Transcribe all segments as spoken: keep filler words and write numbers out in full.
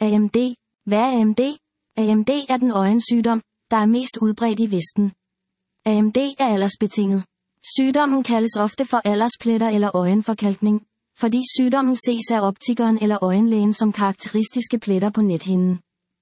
A M D. Hvad er A M D? A M D er den øjensygdom, der er mest udbredt i Vesten. A M D er aldersbetinget. Sygdommen kaldes ofte for alderspletter eller øjenforkalkning, fordi sygdommen ses af optikeren eller øjenlægen som karakteristiske pletter på nethinden.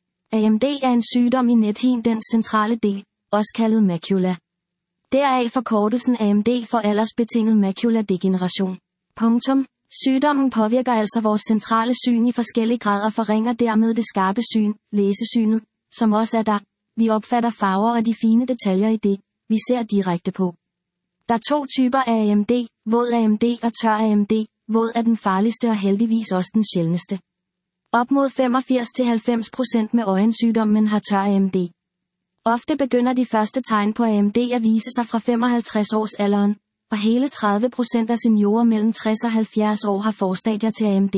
A M D er en sygdom i nethindens centrale del, også kaldet macula. Deraf forkortelsen A M D for aldersbetinget makuladegeneration. Punktum. Sygdommen påvirker altså vores centrale syn i forskellig grad og forringer dermed det skarpe syn, læsesynet, som også er der. Vi opfatter farver og de fine detaljer i det, vi ser direkte på. Der er to typer af A M D, våd A M D og tør A M D. Våd er den farligste og heldigvis også den sjældneste. Op mod femogfirs til halvfems procent med øjensygdommen har tør A M D. Ofte begynder de første tegn på A M D at vise sig fra femoghalvtreds års alderen, og hele tredive procent af seniorer mellem tres og halvfjerds år har forstadier til A M D.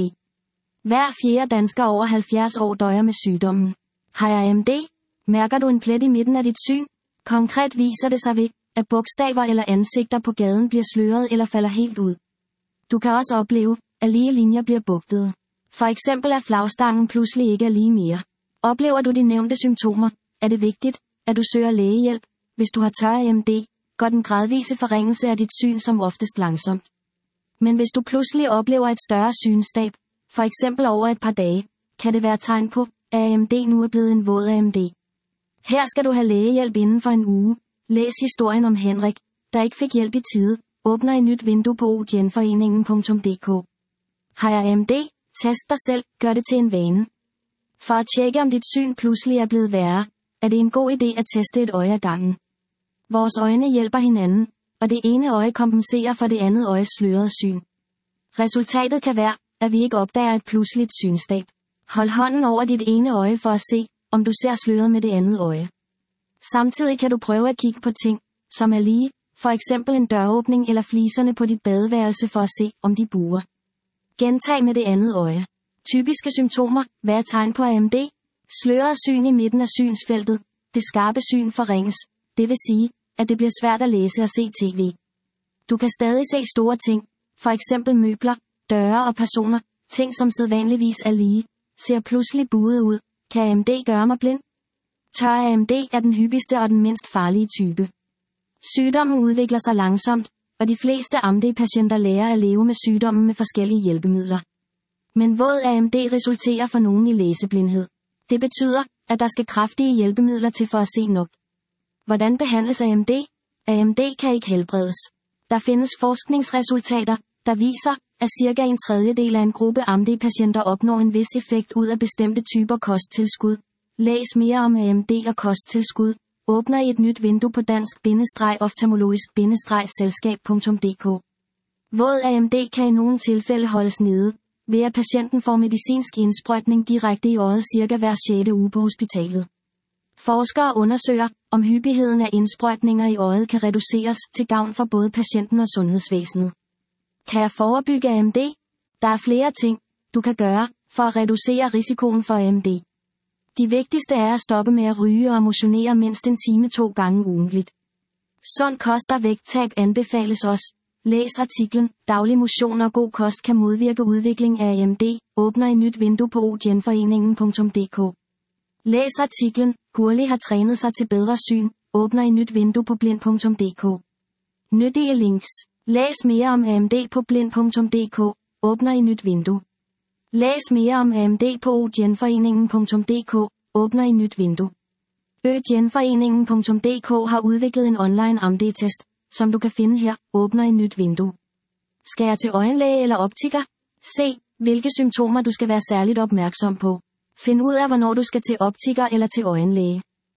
Hver fjerde dansker over halvfjerds år døjer med sygdommen. Har jeg A M D? Mærker du en plet i midten af dit syn? Konkret viser det sig ved, at bogstaver eller ansigter på gaden bliver sløret eller falder helt ud. Du kan også opleve, at lige linjer bliver bugtede. For eksempel er flagstangen pludselig ikke er lige mere. Oplever du de nævnte symptomer, er det vigtigt, at du søger lægehjælp. Hvis du har tør A M D, går den gradvise forringelse af dit syn som oftest langsomt. Men hvis du pludselig oplever et større synstab, for eksempel over et par dage, kan det være tegn på, at A M D nu er blevet en våd A M D. Her skal du have lægehjælp inden for en uge. Læs historien om Henrik, der ikke fik hjælp i tide. Åbner et nyt vindue på ogenforeningen punktum d k. Har jeg A M D? Test dig selv, gør det til en vane. For at tjekke om dit syn pludselig er blevet værre, er det en god idé at teste et øje ad gangen. Vores øjne hjælper hinanden, og det ene øje kompenserer for det andet øjes slørede syn. Resultatet kan være, at vi ikke opdager et pludseligt synstab. Hold hånden over dit ene øje for at se, om du ser sløret med det andet øje. Samtidig kan du prøve at kigge på ting, som er lige, for eksempel en døråbning eller fliserne på dit badeværelse for at se, om de buer. Gentag med det andet øje. Typiske symptomer. Hvad er tegn på A M D? Sløret syn i midten af synsfeltet. Det skarpe syn forringes. Det vil sige, at det bliver svært at læse og se tv. Du kan stadig se store ting, for eksempel møbler, døre og personer. Ting som sædvanligvis er lige, ser pludselig buet ud. Kan A M D gøre mig blind? Tør A M D er den hyppigste og den mindst farlige type. Sygdommen udvikler sig langsomt, og de fleste A M D-patienter lærer at leve med sygdommen med forskellige hjælpemidler. Men våd A M D resulterer for nogen i læseblindhed. Det betyder, at der skal kraftige hjælpemidler til for at se nok. Hvordan behandles A M D? A M D kan ikke helbredes. Der findes forskningsresultater, der viser, at cirka en tredjedel af en gruppe A M D-patienter opnår en vis effekt ud af bestemte typer kosttilskud. Læs mere om A M D og kosttilskud. Åbner i et nyt vindue på dansk-oftalmologisk-selskab punktum d k. Våd A M D kan i nogle tilfælde holdes nede, ved at patienten får medicinsk indsprøjtning direkte i øjet cirka hver sjette uge på hospitalet. Forskere undersøger, om hyppigheden af indsprøjtninger i øjet kan reduceres til gavn for både patienten og sundhedsvæsenet. Kan jeg forebygge A M D? Der er flere ting, du kan gøre, for at reducere risikoen for A M D. De vigtigste er at stoppe med at ryge og motionere mindst en time to gange ugentligt. Sund kost og vægttab anbefales også. Læs artiklen, daglig motion og god kost kan modvirke udvikling af A M D, åbner et nyt vindue på ogenforeningen punktum d k. Læs artiklen, Gurli har trænet sig til bedre syn, åbner et nyt vindue på blind punktum d k. Nyttige links. Læs mere om A M D på blind punktum d k, åbner et nyt vindue. Læs mere om A M D på ogenforeningen punktum d k, åbner et nyt vindue. ogenforeningen punktum d k har udviklet en online A M D-test, som du kan finde her, åbner et nyt vindue. Skal jeg til øjenlæge eller optiker? Se, hvilke symptomer du skal være særligt opmærksom på. Find ud af, hvornår du skal til optiker eller til øjenlæge.